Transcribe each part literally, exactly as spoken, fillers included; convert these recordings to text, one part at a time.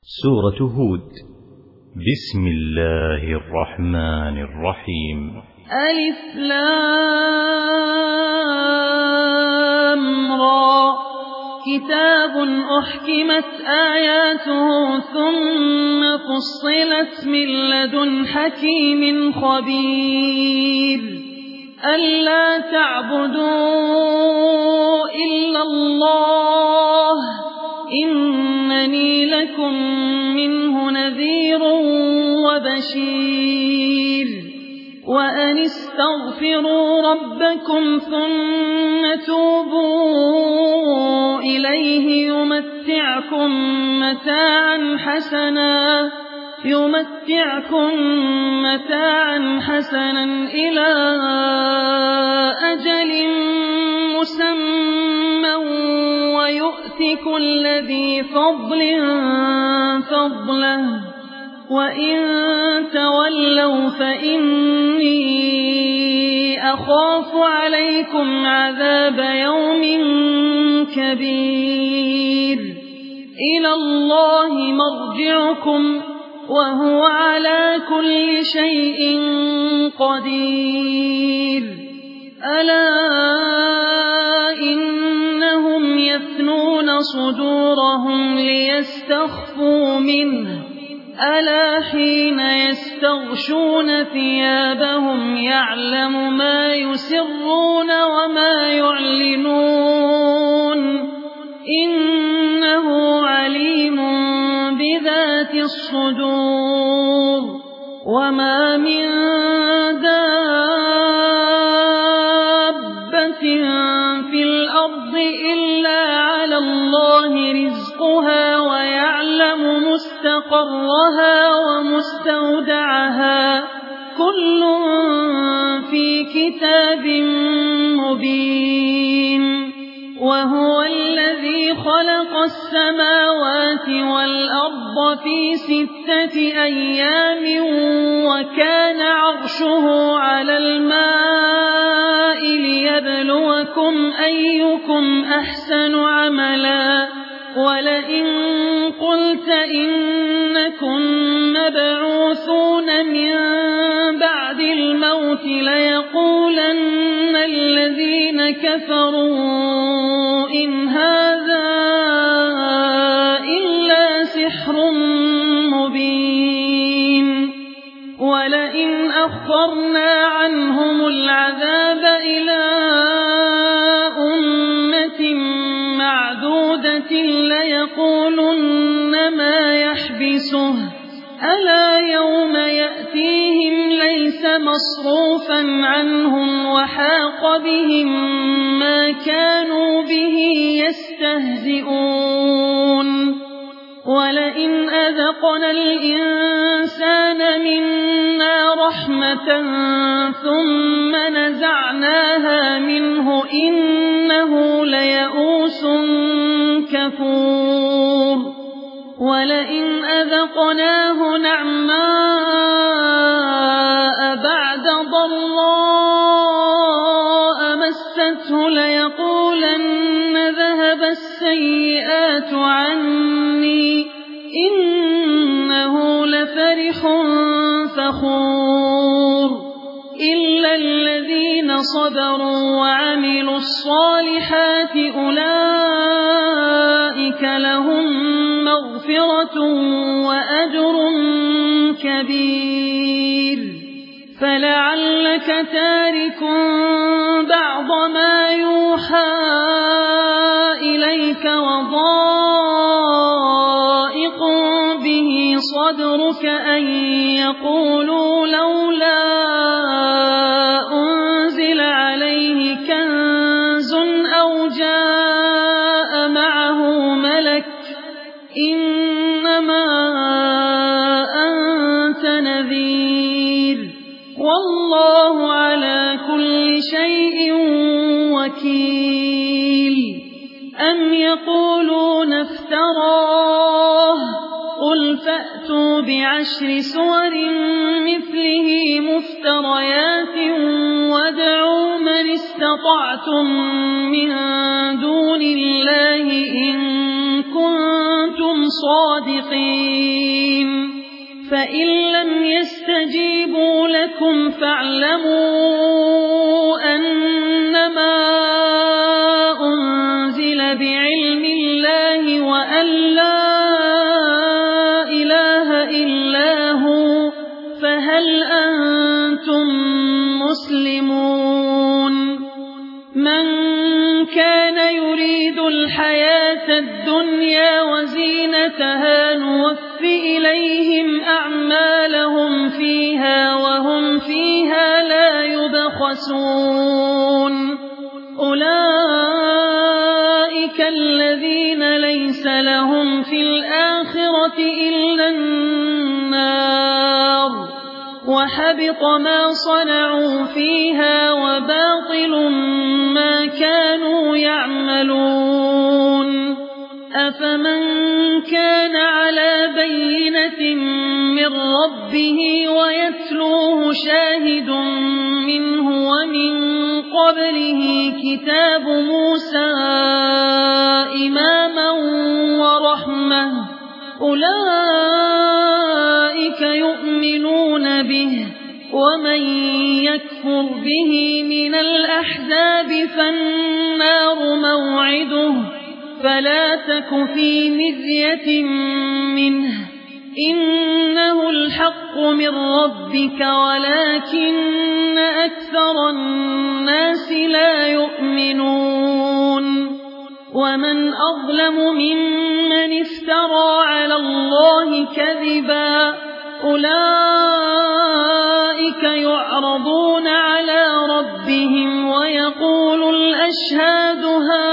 سورة هود. بسم الله الرحمن الرحيم. ألف لام را كتاب أحكمت آياته ثم فصلت من لدن حكيم خبير ألا تعبدوا إلا الله إنني لكم منه نذير وبشير وأن استغفروا ربكم ثم توبوا إليه يمتعكم متاعا حسنا يمتعكم متاعا حسنا إلى أجل مسمى ويؤت كل ذي فضل فضله وإن تولوا فإني أخاف عليكم عذاب يوم كبير إلى الله مرجعكم وهو على كل شيء قدير ألا إنهم يثنون صدورهم ليستخفوا منه ألا حين يستغشون ثيابهم يعلم ما يسرون وما يعلنون إنه عليم بذات الصدور وما من دابة في الأرض إلا على الله رزقها ويعلم مستقرها ومستودعها كل في كتاب مبين وهو الذي خلق السماوات والأرض في ستة أيام وكان عرشه على الماء ليبلوكم أيكم أحسن عملا ولئن قلت إنكم مبعوثون من بعد الموت ليقولن الذين كفروا إن هذا إلا سحر مبين ولئن أخرنا عنهم العذاب إلى أمة معدودة ليقولن ما يحبسه ألا يوم يأتيهم ليس مصروفا عنهم وحاق بهم ما كانوا به يستهزئون ولئن أذقنا الإنسان منا رحمة ثم نزعناها منه إنه ليئوس كفور ولئن أذقناه نعماء بعد ضراء مسته ليقولن ذهب السيئات عني إنه لفرح فخور إلا الذين صبروا وعملوا الصالحات أولئك لهم مغفرة وأجر كبير فلعلك تارك بعض ما يوحى إليك وضائق به صدرك أن يقولوا لولا أنزل عليه كنز أو جاء معه ملك إنما أنت نذير والله على كل شيء وكيل أم يقولون افتراه قل فأتوا بعشر سور مثله مفتريات وادعوا من استطعتم من دون الله إن كنتم صادقين. فإن لم يستجيبوا لكم فاعلموا أنما أنزل بعلم الله وأن لا إله إلا هو فهل أنتم مسلمون من كان يريد الحياة الدنيا وزينتها نوف إليهم أعمالهم فيها وهم فيها لا يبخسون أولئك الذين ليس لهم في الآخرة إلا النار وحبط ما صنعوا فيها وباطل ما كانوا يعملون أفمن كان على بينة من ربه ويتلوه شاهد منه ومن قبله كتاب موسى إماما ورحمة أولئك يؤمنون به ومن يكفر به من الأحزاب فالنار موعده فلا تك في مرية منه إنه الحق من ربك ولكن أكثر الناس لا يؤمنون ومن أظلم ممن افترى على الله كذبا أولئك يعرضون على ربهم ويقول الأشهاد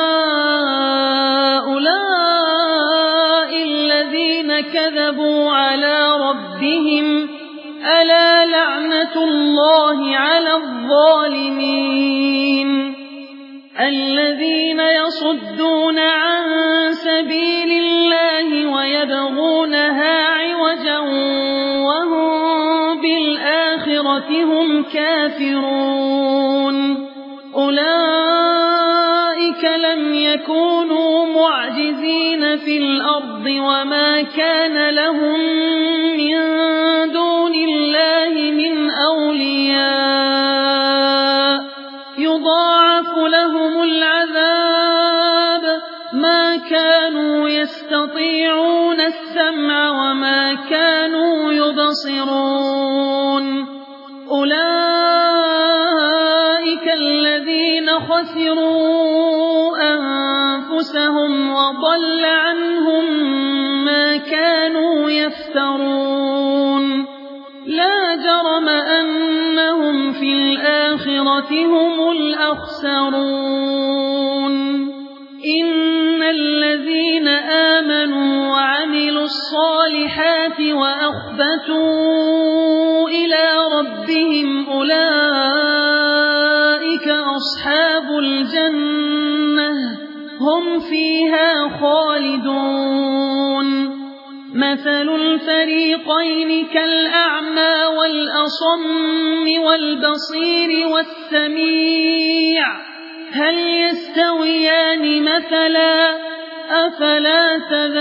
هؤلاء الذين كذبوا على ربهم ألا لعنة الله على الظالمين الذين يصدون عن سبيل الله ويبغونها عوجا وهم بالآخرة هم كافرون أولئك لم يكونوا معجزين في الأرض وما كان لهم من دون الله من أولياء يضاعف لهم العذاب ما كانوا يستطيعون السمع وما كانوا يبصرون أولئك الذين خسروا أنفسهم وضل عنهم ما كانوا يفترون لا جرم أنهم في الآخرة هم الأخسرون إن الذين آمنوا وعملوا الصالحات وأخبتوا إلى ربهم أولئك أصحاب الجنة هم فيها خالدون مثل الفريقين كالأعمى والأصم والبصير والسميع هل يستويان مثلا أفلا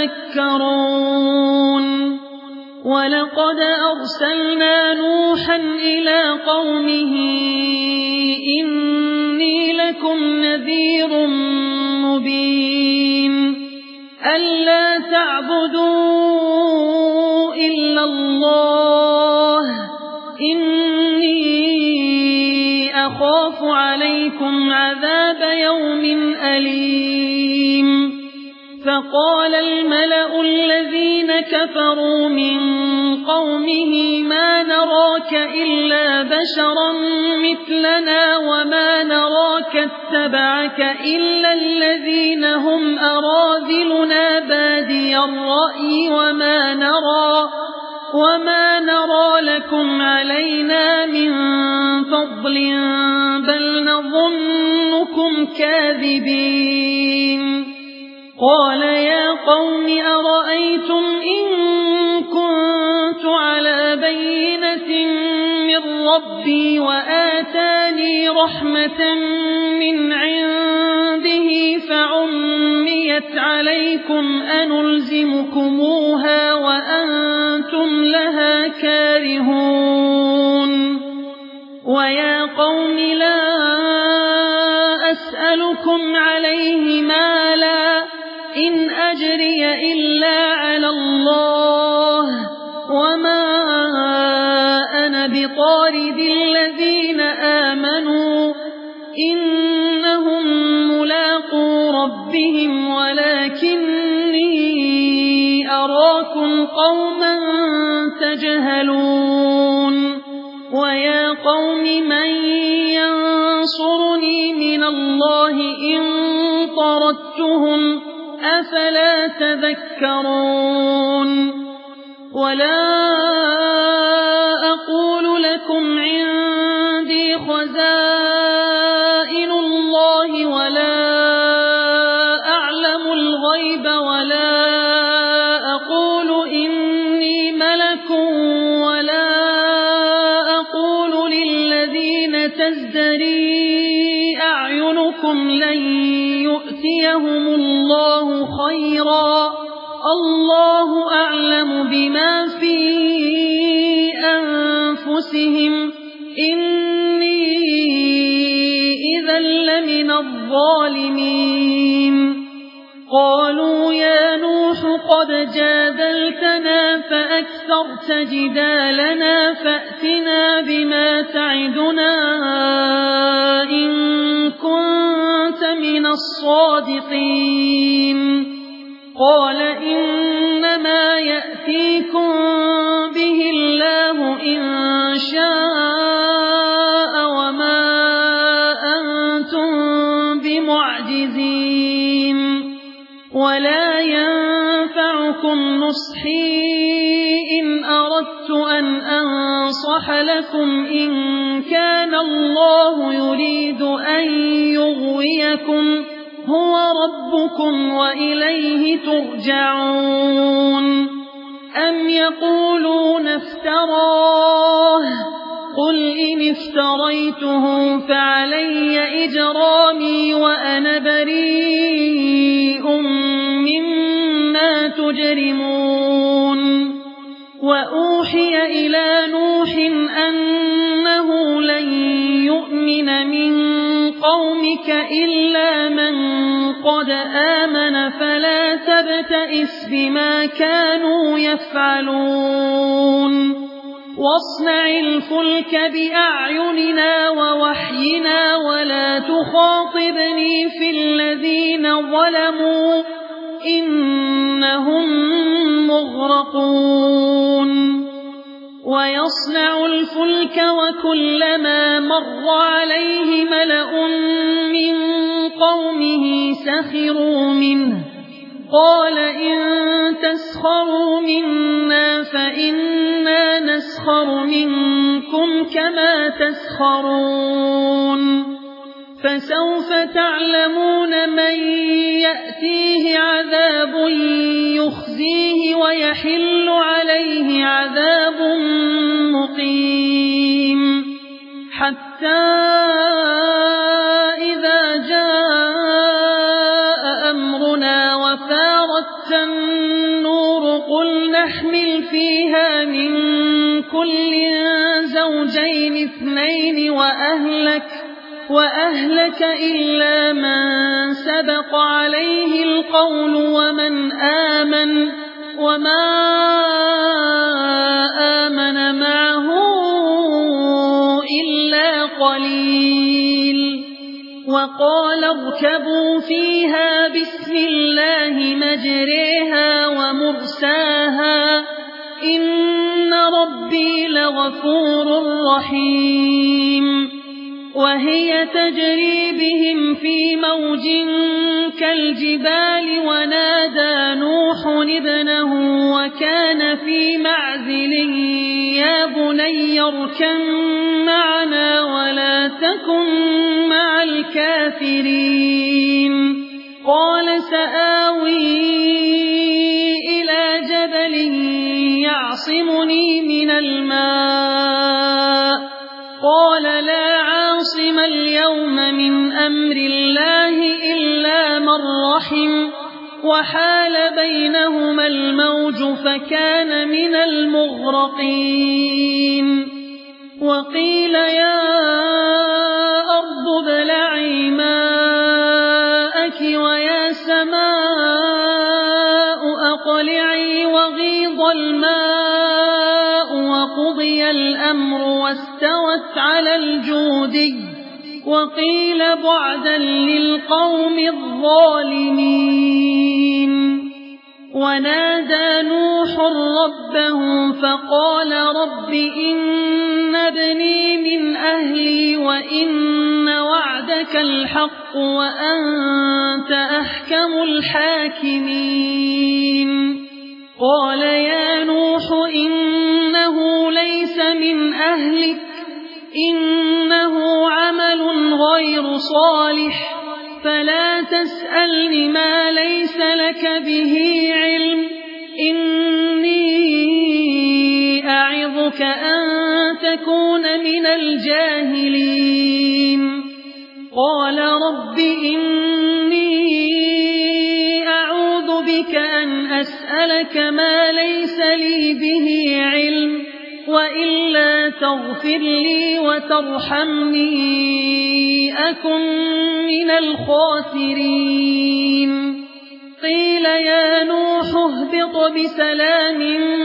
تذكرون ولقد أرسلنا نوحا إلى قومه إني لكم نذير مبين ألا تعبدوا إلا الله إني أخاف عليكم عذاب يوم أليم فقال الملأ الذين كفروا من قومه ما نراك إلا بشرا مثلنا وما نراك اتبعك إلا الذين هم أراذلنا بادي الرأي وما نرى وما نرى لكم علينا من فضل بل نظنكم كاذبين قال يا قوم أرأيتم إن كنت على بينة من ربي وآتاني رحمة من عنده فعميت عليكم أنلزمكموها وأنتم لها إنهم ملاقو ربهم ولكني أراكم قوما تجهلون ويا قوم من ينصرني من الله إن طردتهم أفلا تذكرون ولا أقول لكم عندي خزائن الله ولا أعلم الغيب ولا أقول إني ملك ولا أقول للذين تزدري أعينكم لن يؤتيهم الله خيرا الله أعلم بما في أنفسهم إني إذا لمن الظالمين قالوا يا نوح قد جادلتنا فأكثرت جدالنا فأتنا بما تعدنا إن كنت من الصادقين قال إنما يأتيكم به الله إن شاء وما أنتم بمعجزين ولا ينفعكم نصحي إن أردت أن أنصح لكم إن كان الله يريد أن يغويكم هو ربكم وإليه ترجعون أم يقولون افتراه قل إن افتريته فعلي إجرامي وأنا بريء مما تجرمون وأوحي إلى نوح أنه لن يؤمن من قومك إلا من قد آمن فلا تبتئس بما كانوا يفعلون واصنع الفلك بأعيننا ووحينا ولا تخاطبني في الذين ظلموا إنهم مغرقون ويصنع الفلك وكلما مر عليه ملأ من قومه سخروا منه قال إن تسخروا منا فإنا نسخر منكم كما تسخرون فسوف تعلمون من يأتيه عذاب يخزيه ويحل عليه عذاب مقيم حتى إذا جاء أمرنا وفارت النور قل نحمل فيها من كل زوجين اثنين وأهلك وأهلك إلا من سبق عليه القول ومن آمن وما آمن معه إلا قليل وقال اركبوا فيها بسم الله مجريها ومرساها إن ربي لغفور رحيم وهي تجري بهم في موج كالجبال ونادى نوح ابنه وكان في معزل يا بني اركب معنا ولا تكن مع الكافرين قال سآوي إلى جبل يعصمني من الماء قال لا عاصم اليوم من أمر الله إلا من رحم وحال بينهما الموج فكان من المغرقين وقيل يا أرض ابلعي ماءك ويا سماء أقلعي وغيض الماء وقضي الأمر واستوت على الجودي وقيل بعدا للقوم الظالمين ونادى نوح ربه فقال رب إن ابني من أهلي وإن وعدك الحق وأنت أحكم الحاكمين قال يا نوح إنه ليس من أهلك إنه عمل غير صالح فلا تسألني ما ليس لك به علم إني أعظك أن تكون من الجاهلين قال رب إني أعوذ بك أن أسألك ما ليس لي به علم وإلا تغفر لي وترحمني أكن من الخاسرين قيل يا نوح اهبط بسلام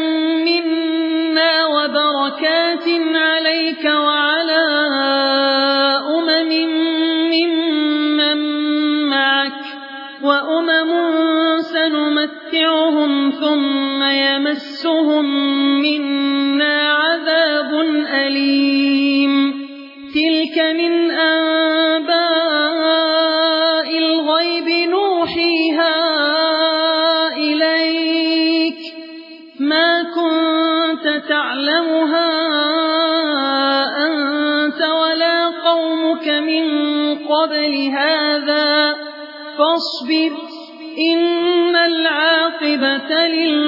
منا وبركات عليك وعلى أمم ممن معك وأمم سنمتعهم ثم يمسهم منا عذاب أليم تلك من أنباء الغيب نوحيها إليك ما كنت تعلمها أنت ولا قومك من قبل هذا فاصبر إن العاقبة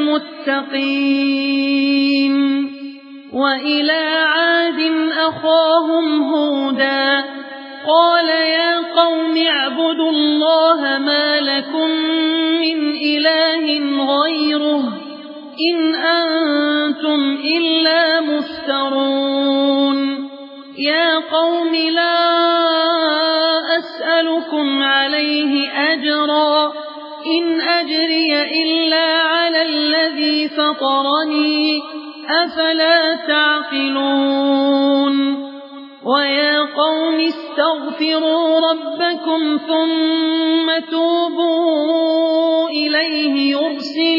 للمتقين وإلى عاد أخاهم هودا قال يا قوم اعبدوا الله ما لكم من إله غيره إن أنتم إلا مفترون يا قوم لا أسألكم عليه أجرا إن أجري إلا على الذي فطرني أفلا تعقلون ويا قوم استغفروا ربكم ثم توبوا إليه يرسل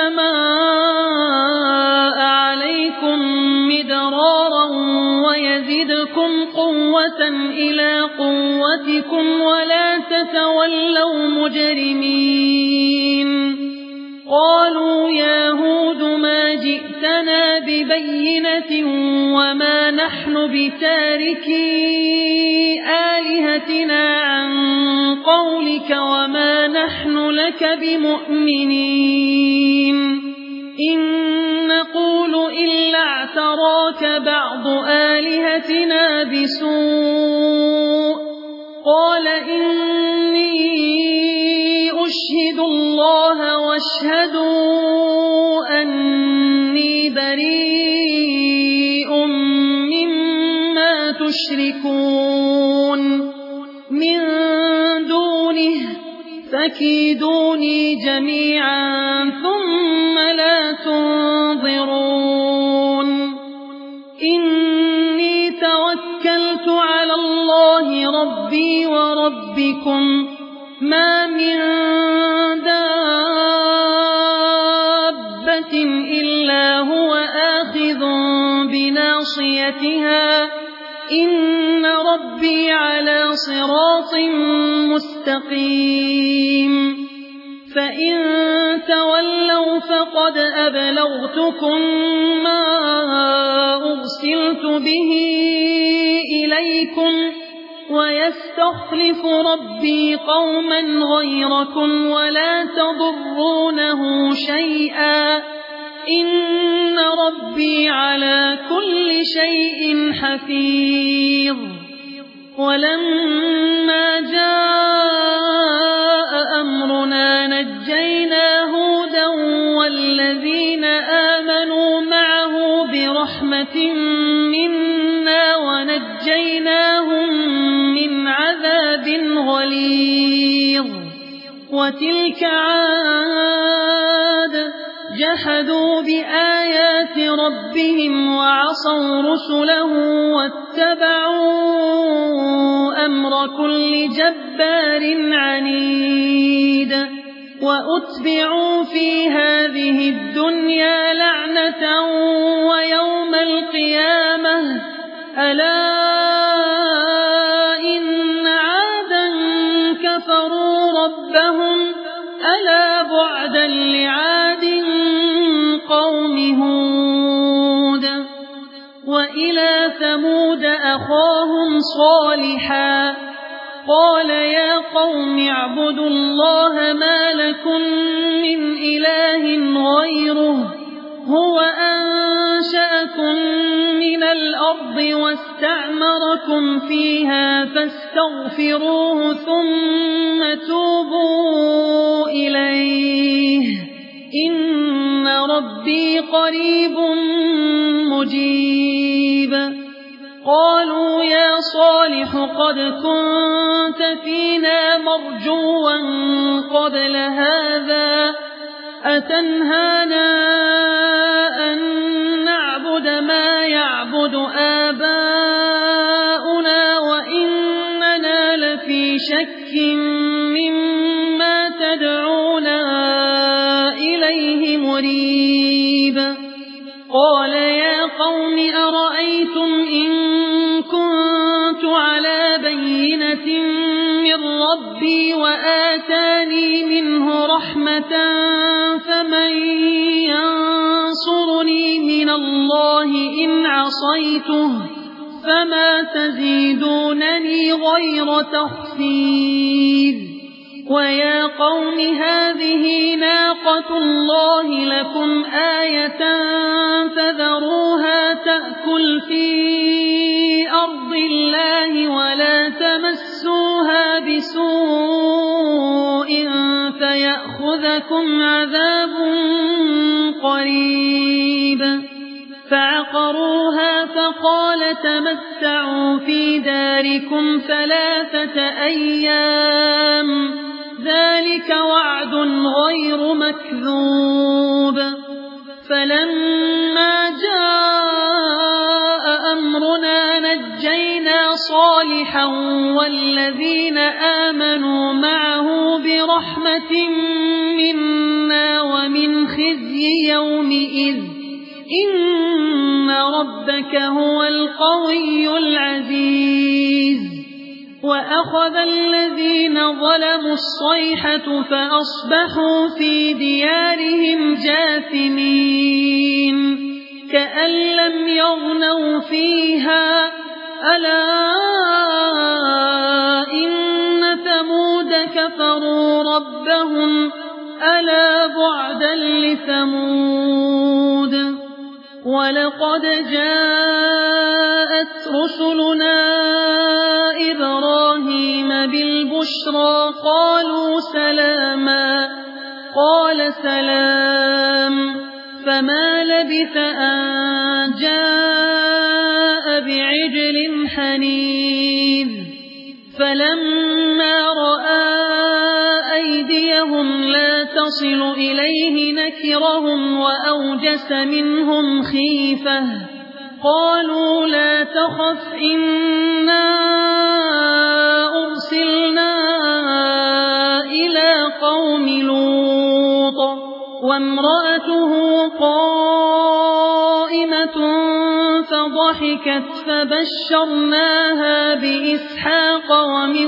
السماء عليكم مدرارا ويزدكم قوة إلى قوتكم ولا تتولوا مجرمين قالوا يا هود ما جئتنا ببينة وما نحن بتاركي آلهتنا عن قولك وما نحن لك بمؤمنين إن نقول إلا اعتراك بعض آلهتنا بسوء قال إني أشهد الله واشهدوا أني بريء مما تشركون من دونه فكيدوني جميعا ثم لا تنظرون إني توكلت على الله ربي وربكم ما من دابة إلا هو آخذ بناصيتها إن ربي على صراط مستقيم فإن تولوا فقد أبلغتكم ما أرسلت به إليكم ويستخلف ربي قوما غيركم ولا تضرونه شيئا إن ربي على كل شيء حفيظ ولما جاء أمرنا نجينا هودا والذين آمنوا معه برحمة منا ونجيناهم من عذاب غليظ وتلك عاد جحدوا بآيات ربهم ربهم وعصوا رسله واتبعوا أمر كل جبار عنيد وأتبعوا في هذه الدنيا لعنة ويوم القيامة ألا إن عادا كفروا ربهم ألا بعدا لعاد قوم هود وإلى ثمود أخاهم صالحا قال يا قوم اعبدوا الله ما لكم من إله غيره هو أنشأكم من الأرض واستعمركم فيها فاستغفروه ثم توبوا إليه إن ربي قريب مجيب قالوا يا صالح قد كنت فينا مرجوا قبل هذا أتنهانا أن نعبد ما يعبد آباؤنا وإننا لفي شك مما تدعونا إليه مريب قال يا قوم أرأيتم إن كنت على بينة من ربي وآتاني منه رحمة فمن ينصرني من الله إن عصيته فما تزيدونني غير تخسير ويا قوم هذه ناقة الله لكم آية فذروها تأكل في أرض الله ولا تمسوها بسوء فيأخذكم عذاب قريب فعقروها فقال تمتعوا في داركم ثلاثة أيام ذلك وعد غير مكذوب فلما جاء أمرنا نجينا صالحا والذين آمنوا معه برحمة منا ومن خزي يومئذ إن ربك هو القوي العزيز وأخذ الذين ظلموا الصيحة فأصبحوا في ديارهم جاثمين كأن لم يغنوا فيها ألا إن ثمود كفروا ربهم ألا بعدا لثمود ولقد جاءت رسلنا إبراهيم بالبشرى قالوا سلاما قال سلام فما لبث أن جاء بعجل حنيذ فلما رأى أيديهم لا تصل إليه نكرهم وأوجس منهم خيفة قالوا لا تخف إنا أرسلنا إلى قوم لوط وامرأته قائمة فضحكت فبشرناها بإسحاق ومن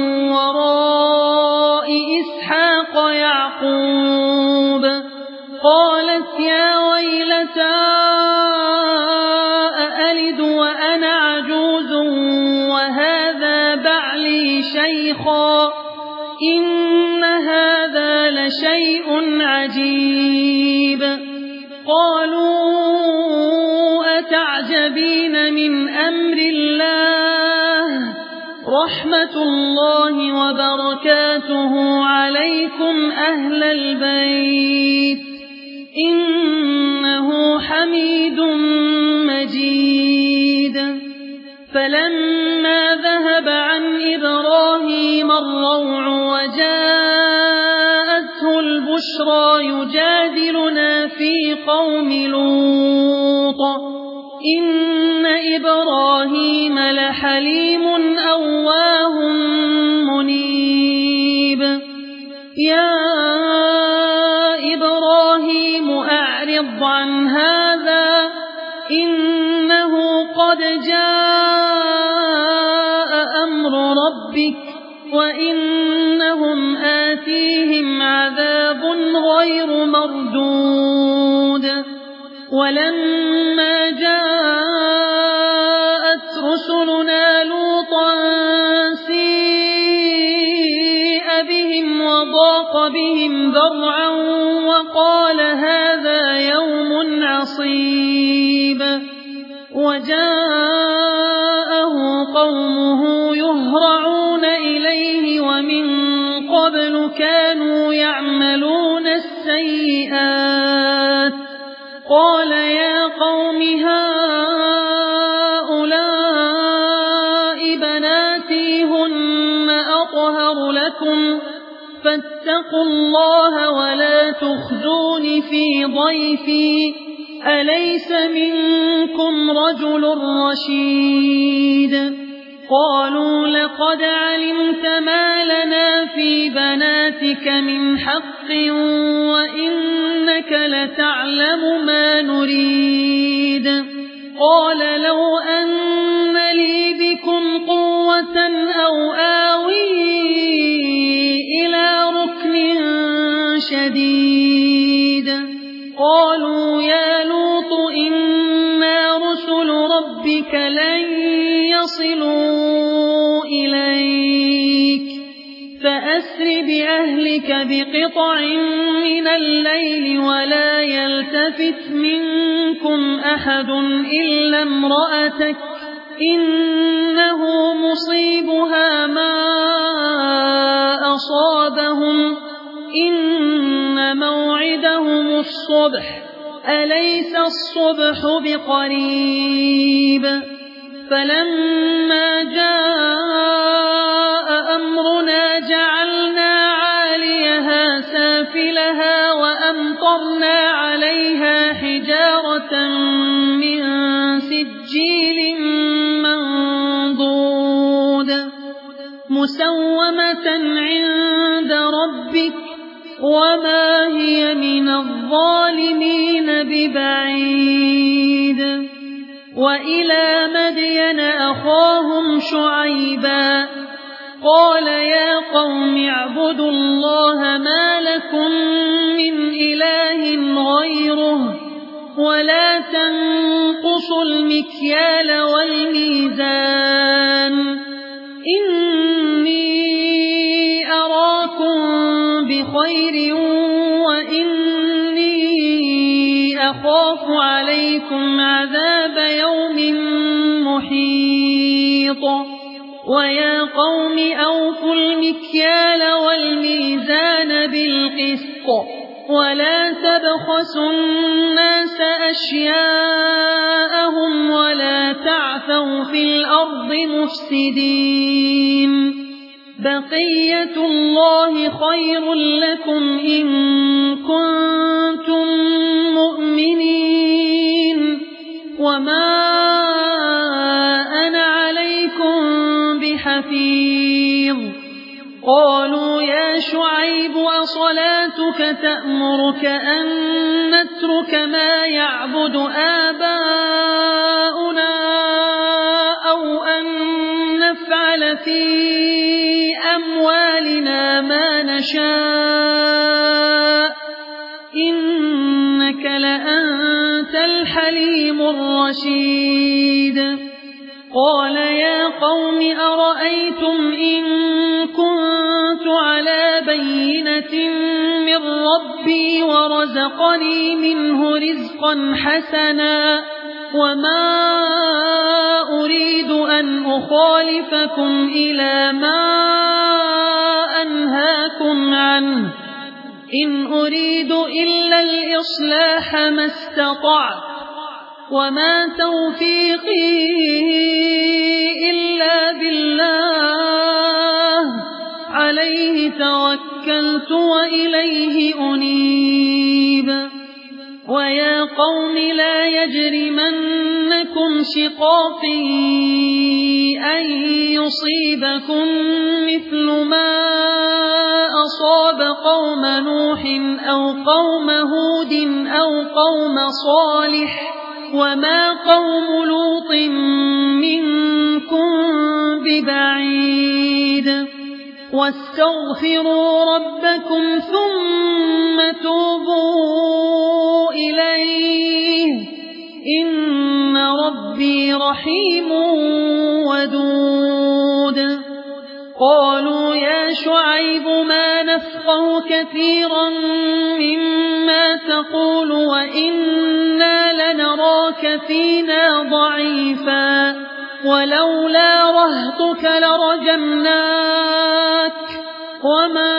وراء إسحاق يعقوب قالت يا ويلتى أألد وأنا عجوز وهذا بعلي شيخا إن هذا لشيء عجيب قالوا أتعجبين من أمر الله رحمة الله وبركاته عليكم أهل البيت إنه حميد مجيد فلما ذهب عن إبراهيم الروع وجاءته البشرى يجادلنا في قوم لوط لوط إن إبراهيم لحليم أواه منيب يا إبراهيم أعرض عن هذا إنه قد جاء أمر ربك وإنهم آتيهم عذاب غير مردود ولما جاءت رسلنا لوطا سيء بهم وضاق بهم ذرعا وقال هذا يوم عصيب وجاءه قومه يهرعون إليه ومن قبل كانوا يعملون السيئات قال يا قوم هؤلاء بناتي هن أطهر لكم فاتقوا الله ولا تخزون في ضيفي أليس منكم رجل رشيد قالوا لقد علمت ما لنا في بناتك من حق وإنك لتعلم ما نريد قال لو أن لي بكم قوة أو آوي إلى ركن شديد قالوا يا لوط إنا رسل ربك لن يصلوا إليك فأسر بأهلك بقطع من الليل ولا يلتفت منكم أحد إلا امرأتك إنه مصيبها ما أصابهم إن موعدهم الصبح أليس الصبح بقريب فلما جاء أمرنا جعلنا عاليها سافلها وأمطرنا عليها حجارة من سجيل منضود مسومة عند ربك وما هي من الظالمين ببعيد وإلى مدين أخاهم شعيبا قال يا قوم اعبدوا الله ما لكم من إله غيره ولا تنقصوا المكيال والميزان إني أراكم بخير وإني أخاف عليكم عذاب يوم محيط ويا قوم أوفوا المكيال والميزان بالقسط ولا تبخسوا الناس أشياءهم ولا تعثوا في الأرض مفسدين بقية الله خير لكم إن كنتم مؤمنين وما أنا عليكم بحفيظ قالوا يا شعيب أصلاتك تأمرك أن نترك ما يعبد آباؤنا أو أن نفعل في أموالنا ما نشاء إنك لأنت الحليم الرشيد قال يا قوم أرأيتم إن كنت على بينة من ربي ورزقني منه رزقا حسنا وما أريد أن أخالفكم إلى ما أنهاكم عنه إن أريد إلا الإصلاح ما استطعت وما توفيقي إلا بالله عليه توكلت وإليه أنيب ويا قوم لا يجرمنكم شقاقي أن يصيبكم مثل ما أصاب قوم نوح أو قوم هود أو قوم صالح وما قوم لوط منكم ببعيد واستغفروا ربكم ثم توبوا إليه إن ربي رحيم ودود قالوا يا شعيب ما نفقه كثيرا مما تقول وإنا لنراك فينا ضعيفا ولولا رهطك لرجمناك وما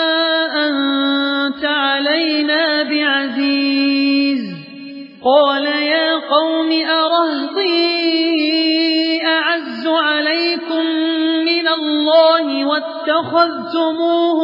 أنت علينا بعزيز قال يا قوم أرهطي أعز عليكم من الله واتخذتموه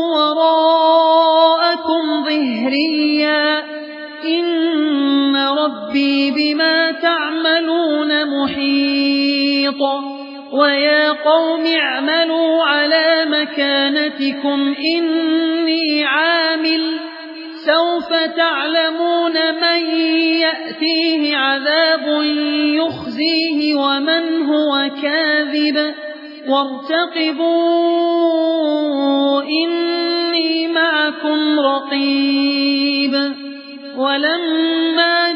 وراءكم ظهريا إن ربي بما تعملون محيط ويا قوم اعملوا على مكانتكم إني عامل سوف تعلمون من يأتيه عذاب يخزيه ومن هو كاذب وارتقبوا إني معكم رقيب ولما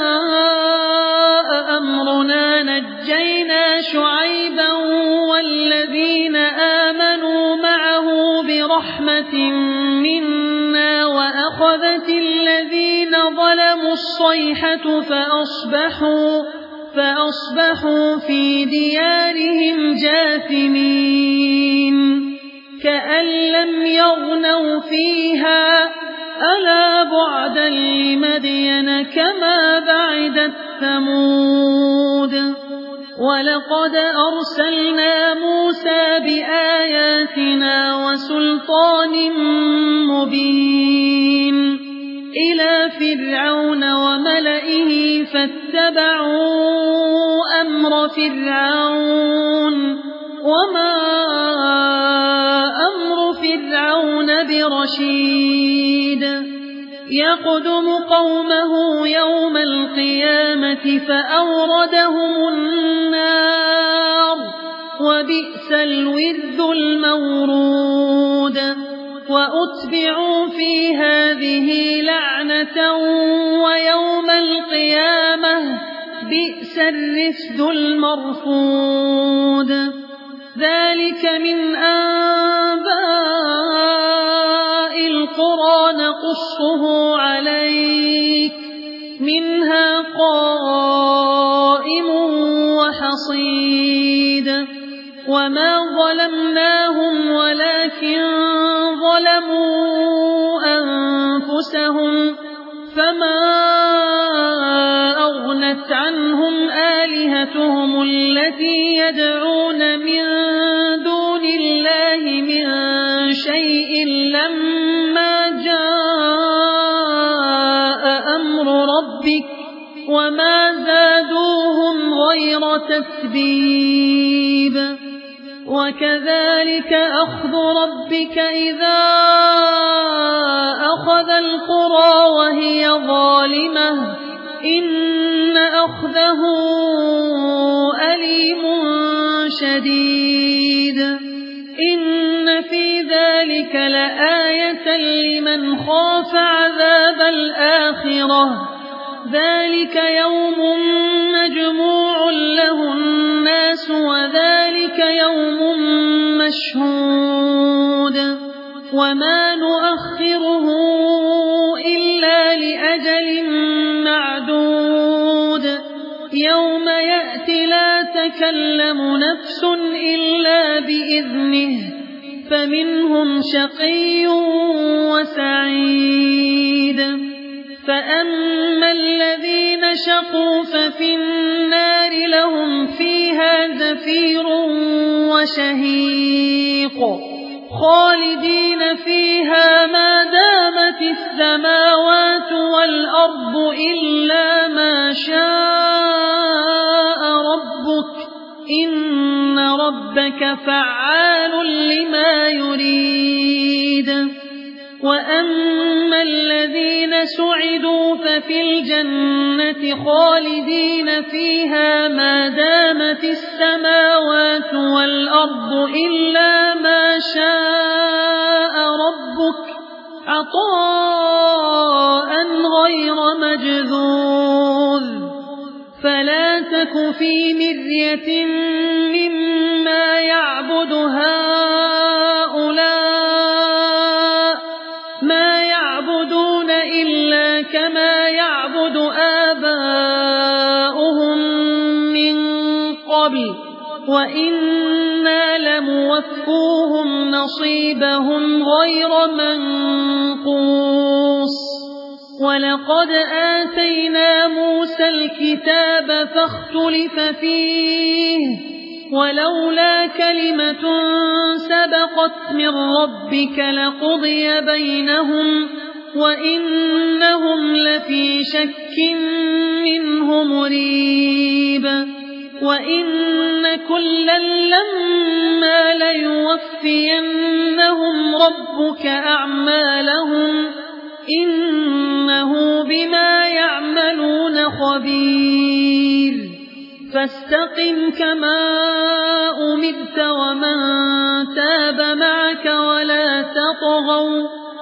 جاء أمرنا نجينا شعيبا والذين آمنوا معه برحمة منا وأخذت الذين ظلموا الصيحة فأصبحوا فأصبحوا في ديارهم جاثمين كأن لم يغنوا فيها ألا بعدا لمدين كما بعدت ثمود ولقد أرسلنا موسى بآياتنا وسلطان مبين إلى فرعون وملئه فاتبعوا أمر فرعون وما أمر فرعون برشيد يقدم قومه يوم القيامة فأوردهم النار وبئس الورد المورود وأتبعوا في هذه لعنة ويوم القيامة بئس الرفد المرفود ذلك من أنباء القرى نقصه عليك منها قائم وحصيد وما ظلمناهم ولكن ظلموا أنفسهم فما أغنت عنهم آلهتهم التي يدعون من دون الله من شيء لما جاء أمر ربك وما زادوهم غير تتبيب وكذلك أخذ ربك إذا أخذ القرى وهي ظالمة إن أخذه أليم شديد إن في ذلك لآية لمن خاف عذاب الآخرة ذلك يوم مجموع له الناس وذلك يوم مشهود وما نؤخره إلا لأجل معدود يوم يأتي لا تكلم نفس إلا بإذنه فمنهم شقي وسعيد فأما الذين شقوا ففي النار لهم فيها زفير وشهيق خالدين فيها ما دامت السماوات والأرض إلا ربك فعال لما يريد وأما الذين سعدوا ففي الجنة خالدين فيها ما دامت السماوات والأرض إلا ما شاء ربك عطاء غير مجذوذ فلا تك في مرية مما يعبد هؤلاء ما يعبدون إلا كما يعبد آباؤهم من قبل وإنا لموفوهم نصيبهم غير منقوص ولقد آتينا موسى الكتاب فاختلف فيه ولولا كلمة سبقت من ربك لقضي بينهم وإنهم لفي شك منه مريب وإن كلا لما ليوفينهم ربك أعمالهم إنه بما يعملون خبير فاستقم كما أمرت ومن تاب معك ولا تطغوا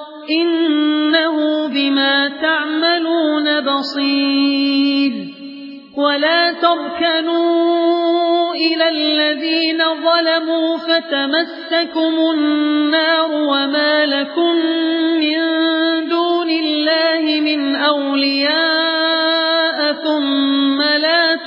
إنه بما تعملون بصير ولا تركنوا إلى الذين ظلموا فتمسكم النار وما لكم من دون الله من أولياء ثم لا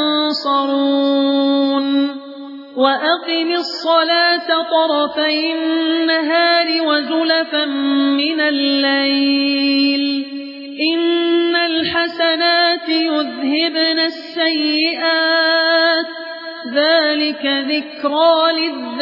تنصرون وأقم الصلاة طرفي النهار وزلفا من الليل إن الحسنات يذهبن السيئات ذلك ذكرى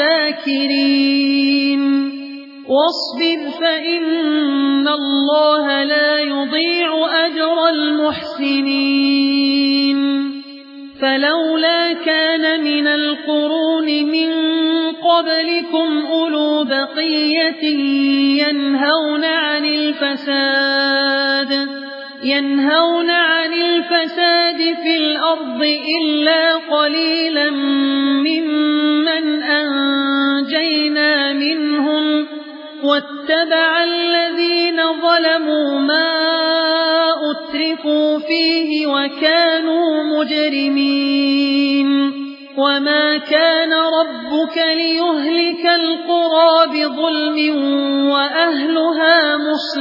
للذاكرين واصبر فإن الله لا يضيع أجر المحسنين فلولا كان من القرون من قبلكم أولو بقية ينهون عن الفساد ينهون عن الفساد في الأرض إلا قليلا ممن أنجينا منهم واتبع الذين ظلموا ما أترفوا فيه وكانوا مجرمين وما كان ربك ليهلك القرى بظلم وأهلها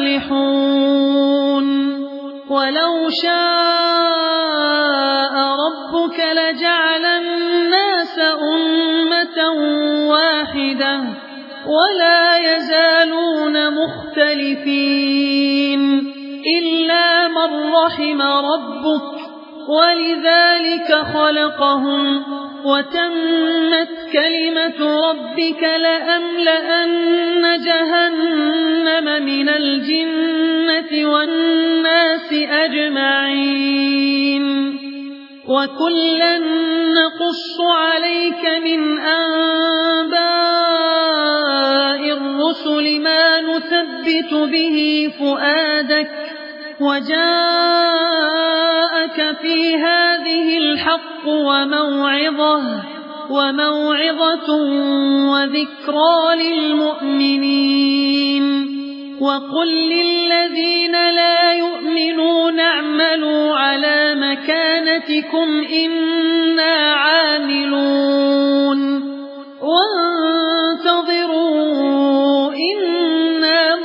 مصلحون ولو شاء ربك لجعل الناس أمة واحدة ولا يزالون مختلفين إلا من رحم ربك ولذلك خلقهم وتمت كلمة ربك لأملأن جهنم من الجنة والناس أجمعين وكلا نقص عليك من أنباء الرسل ما نثبت به فؤادك وجاءك في هذه الحق وموعظة وموعظة وذكرى للمؤمنين وقل للذين لا يؤمنون اعملوا على مكانتكم إنا عاملون وانتظروا إنا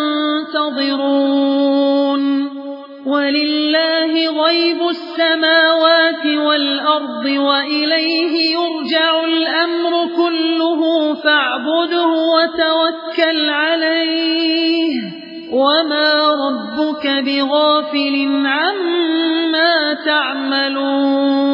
منتظرون ولله غيب السماوات والأرض وإليه يرجع الأمر كله فاعبده وتوكل عليه وما ربك بغافل عما تعملون